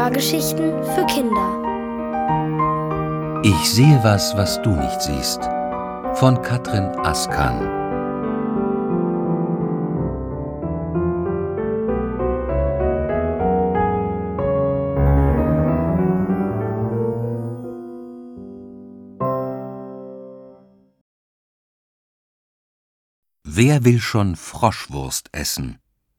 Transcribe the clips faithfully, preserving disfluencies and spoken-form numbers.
Hörgeschichten für Kinder. Ich sehe was, was du nicht siehst. Von Katrin Askan. Wer will schon Froschwurst essen?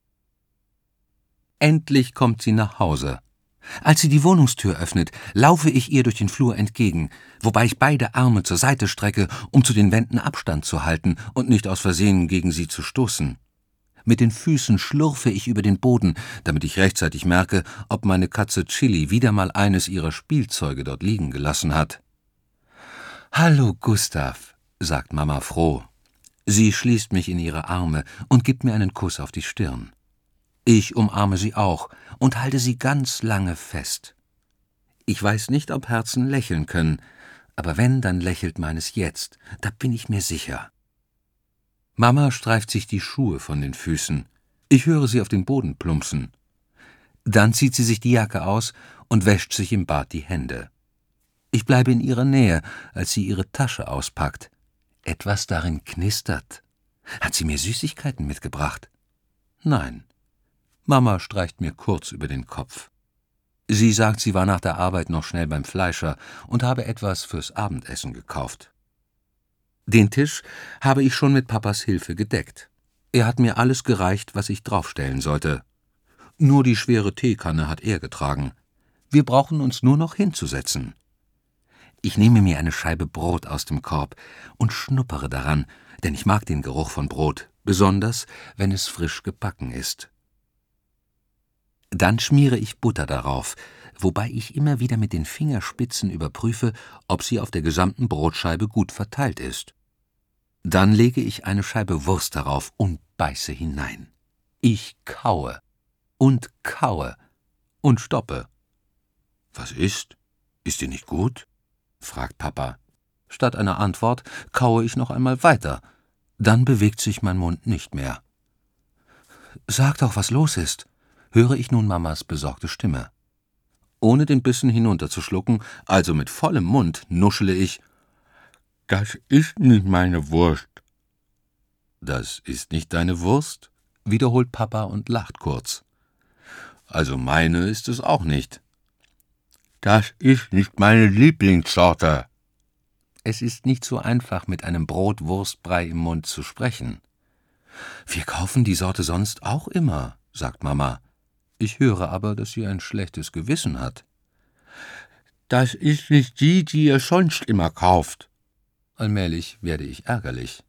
Endlich kommt sie nach Hause. Als sie die Wohnungstür öffnet, laufe ich ihr durch den Flur entgegen, wobei ich beide Arme zur Seite strecke, um zu den Wänden Abstand zu halten und nicht aus Versehen gegen sie zu stoßen. Mit den Füßen schlurfe ich über den Boden, damit ich rechtzeitig merke, ob meine Katze Chili wieder mal eines ihrer Spielzeuge dort liegen gelassen hat. »Hallo, Gustav«, sagt Mama froh. Sie schließt mich in ihre Arme und gibt mir einen Kuss auf die Stirn. Ich umarme sie auch und halte sie ganz lange fest. Ich weiß nicht, ob Herzen lächeln können, aber wenn, dann lächelt meines jetzt, da bin ich mir sicher. Mama streift sich die Schuhe von den Füßen. Ich höre sie auf den Boden plumpsen. Dann zieht sie sich die Jacke aus und wäscht sich im Bad die Hände. Ich bleibe in ihrer Nähe, als sie ihre Tasche auspackt. Etwas darin knistert. Hat sie mir Süßigkeiten mitgebracht? Nein. Mama streicht mir kurz über den Kopf. Sie sagt, sie war nach der Arbeit noch schnell beim Fleischer und habe etwas fürs Abendessen gekauft. Den Tisch habe ich schon mit Papas Hilfe gedeckt. Er hat mir alles gereicht, was ich draufstellen sollte. Nur die schwere Teekanne hat er getragen. Wir brauchen uns nur noch hinzusetzen. Ich nehme mir eine Scheibe Brot aus dem Korb und schnuppere daran, denn ich mag den Geruch von Brot, besonders wenn es frisch gebacken ist. Dann schmiere ich Butter darauf, wobei ich immer wieder mit den Fingerspitzen überprüfe, ob sie auf der gesamten Brotscheibe gut verteilt ist. Dann lege ich eine Scheibe Wurst darauf und beiße hinein. Ich kaue und kaue und stoppe. »Was ist? Ist dir nicht gut?« fragt Papa. Statt einer Antwort kaue ich noch einmal weiter. Dann bewegt sich mein Mund nicht mehr. »Sag doch, was los ist«, höre ich nun Mamas besorgte Stimme. Ohne den Bissen hinunterzuschlucken, also mit vollem Mund, nuschele ich: »Das ist nicht meine Wurst.« »Das ist nicht deine Wurst?«, wiederholt Papa und lacht kurz. »Also meine ist es auch nicht.« »Das ist nicht meine Lieblingssorte.« Es ist nicht so einfach, mit einem Brot-Wurst-Brei im Mund zu sprechen. »Wir kaufen die Sorte sonst auch immer«, sagt Mama. Ich höre aber, dass sie ein schlechtes Gewissen hat. »Das ist nicht die, die ihr sonst immer kauft.« Allmählich werde ich ärgerlich.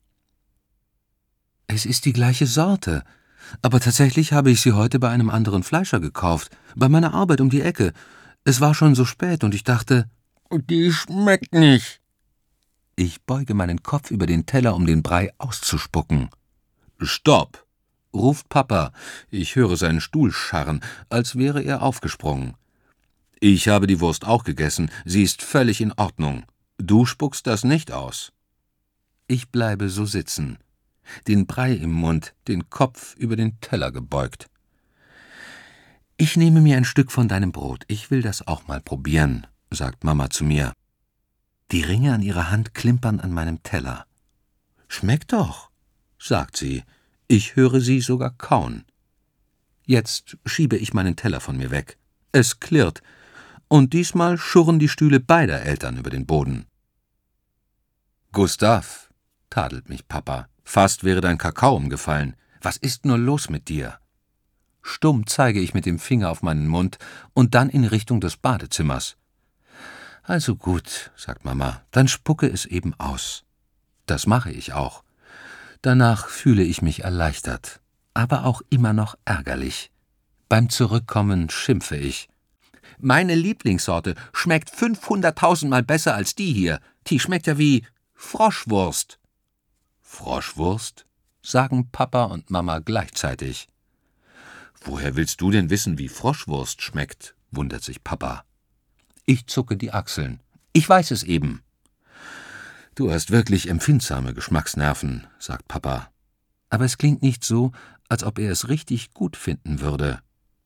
»Es ist die gleiche Sorte, aber tatsächlich habe ich sie heute bei einem anderen Fleischer gekauft, bei meiner Arbeit um die Ecke. Es war schon so spät und ich dachte, die schmeckt nicht.« Ich beuge meinen Kopf über den Teller, um den Brei auszuspucken. »Stopp«, ruft Papa. Ich höre seinen Stuhl scharren, als wäre er aufgesprungen. »Ich habe die Wurst auch gegessen. Sie ist völlig in Ordnung. Du spuckst das nicht aus.« Ich bleibe so sitzen, den Brei im Mund, den Kopf über den Teller gebeugt. »Ich nehme mir ein Stück von deinem Brot. Ich will das auch mal probieren«, sagt Mama zu mir. Die Ringe an ihrer Hand klimpern an meinem Teller. »Schmeckt doch«, sagt sie. Ich höre sie sogar kauen. Jetzt schiebe ich meinen Teller von mir weg. Es klirrt, und diesmal schurren die Stühle beider Eltern über den Boden. »Gustav«, tadelt mich Papa, »fast wäre dein Kakao umgefallen. Was ist nur los mit dir?« Stumm zeige ich mit dem Finger auf meinen Mund und dann in Richtung des Badezimmers. »Also gut«, sagt Mama, »dann spucke es eben aus.« Das mache ich auch. Danach fühle ich mich erleichtert, aber auch immer noch ärgerlich. Beim Zurückkommen schimpfe ich. »Meine Lieblingssorte schmeckt fünfhunderttausendmal besser als die hier. Die schmeckt ja wie Froschwurst.« »Froschwurst?«, sagen Papa und Mama gleichzeitig. »Woher willst du denn wissen, wie Froschwurst schmeckt?«, wundert sich Papa. Ich zucke die Achseln. »Ich weiß es eben.« »Du hast wirklich empfindsame Geschmacksnerven«, sagt Papa. Aber es klingt nicht so, als ob er es richtig gut finden würde.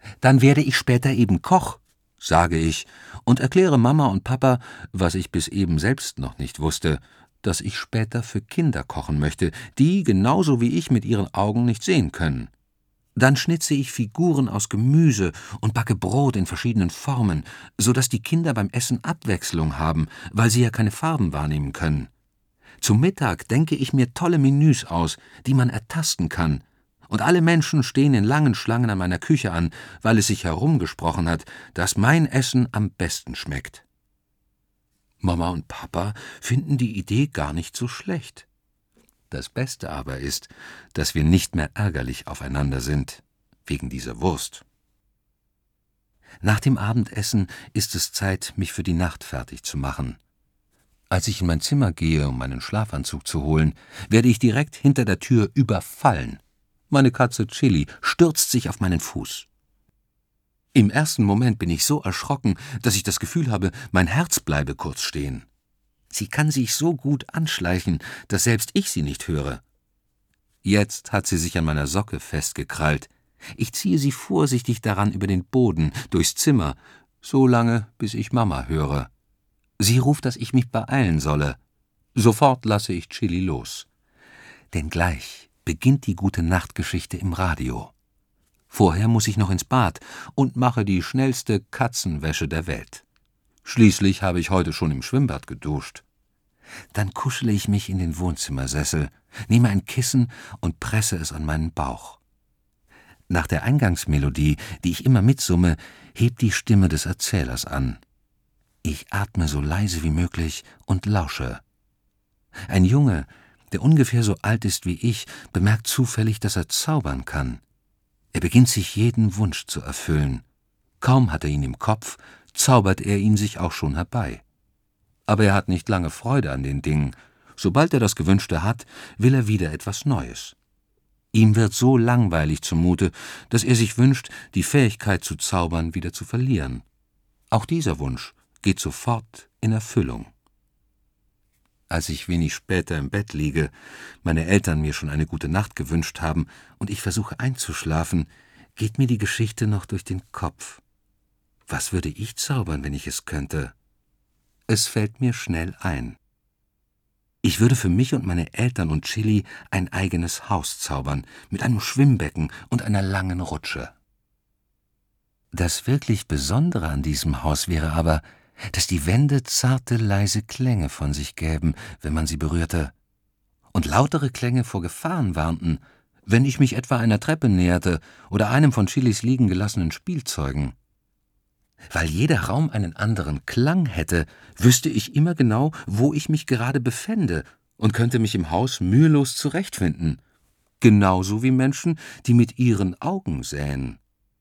Dann werde ich später eben Koch, sage ich und erkläre Mama und Papa, was ich bis eben selbst noch nicht wusste, dass ich später für Kinder kochen möchte, die, genauso wie ich, mit ihren Augen nicht sehen können. Dann schnitze ich Figuren aus Gemüse und backe Brot in verschiedenen Formen, so dass die Kinder beim Essen Abwechslung haben, weil sie ja keine Farben wahrnehmen können. Zum Mittag denke ich mir tolle Menüs aus, die man ertasten kann, und alle Menschen stehen in langen Schlangen an meiner Küche an, weil es sich herumgesprochen hat, dass mein Essen am besten schmeckt. Mama und Papa finden die Idee gar nicht so schlecht. Das Beste aber ist, dass wir nicht mehr ärgerlich aufeinander sind, wegen dieser Wurst. Nach dem Abendessen ist es Zeit, mich für die Nacht fertig zu machen. Als ich in mein Zimmer gehe, um meinen Schlafanzug zu holen, werde ich direkt hinter der Tür überfallen. Meine Katze Chili stürzt sich auf meinen Fuß. Im ersten Moment bin ich so erschrocken, dass ich das Gefühl habe, mein Herz bleibe kurz stehen. Sie kann sich so gut anschleichen, dass selbst ich sie nicht höre. Jetzt hat sie sich an meiner Socke festgekrallt. Ich ziehe sie vorsichtig daran über den Boden, durchs Zimmer, so lange, bis ich Mama höre. Sie ruft, dass ich mich beeilen solle. Sofort lasse ich Chili los. Denn gleich beginnt die Gute-Nacht-Geschichte im Radio. Vorher muss ich noch ins Bad und mache die schnellste Katzenwäsche der Welt. Schließlich habe ich heute schon im Schwimmbad geduscht. Dann kuschele ich mich in den Wohnzimmersessel, nehme ein Kissen und presse es an meinen Bauch. Nach der Eingangsmelodie, die ich immer mitsumme, hebt die Stimme des Erzählers an. Ich atme so leise wie möglich und lausche. Ein Junge, der ungefähr so alt ist wie ich, bemerkt zufällig, dass er zaubern kann. Er beginnt sich jeden Wunsch zu erfüllen. Kaum hat er ihn im Kopf, zaubert er ihn sich auch schon herbei. Aber er hat nicht lange Freude an den Dingen. Sobald er das Gewünschte hat, will er wieder etwas Neues. Ihm wird so langweilig zumute, dass er sich wünscht, die Fähigkeit zu zaubern wieder zu verlieren. Auch dieser Wunsch geht sofort in Erfüllung. Als ich wenig später im Bett liege, meine Eltern mir schon eine gute Nacht gewünscht haben und ich versuche einzuschlafen, geht mir die Geschichte noch durch den Kopf. Was würde ich zaubern, wenn ich es könnte? Es fällt mir schnell ein. Ich würde für mich und meine Eltern und Chili ein eigenes Haus zaubern, mit einem Schwimmbecken und einer langen Rutsche. Das wirklich Besondere an diesem Haus wäre aber, dass die Wände zarte, leise Klänge von sich gäben, wenn man sie berührte, und lautere Klänge vor Gefahren warnten, wenn ich mich etwa einer Treppe näherte oder einem von Chilis liegen gelassenen Spielzeugen. Weil jeder Raum einen anderen Klang hätte, wüsste ich immer genau, wo ich mich gerade befände und könnte mich im Haus mühelos zurechtfinden, genauso wie Menschen, die mit ihren Augen sähen.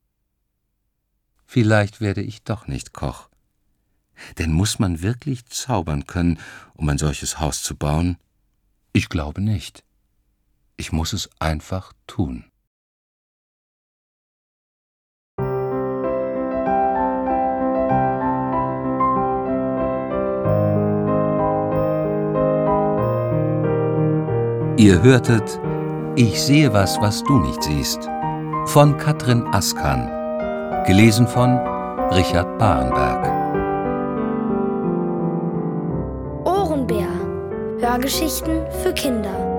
Vielleicht werde ich doch nicht Koch. Denn muss man wirklich zaubern können, um ein solches Haus zu bauen? Ich glaube nicht. Ich muss es einfach tun. Ihr hörtet Ich sehe was, was du nicht siehst von Katrin Askan, gelesen von Richard Barenberg. Ohrenbär. Hörgeschichten für Kinder.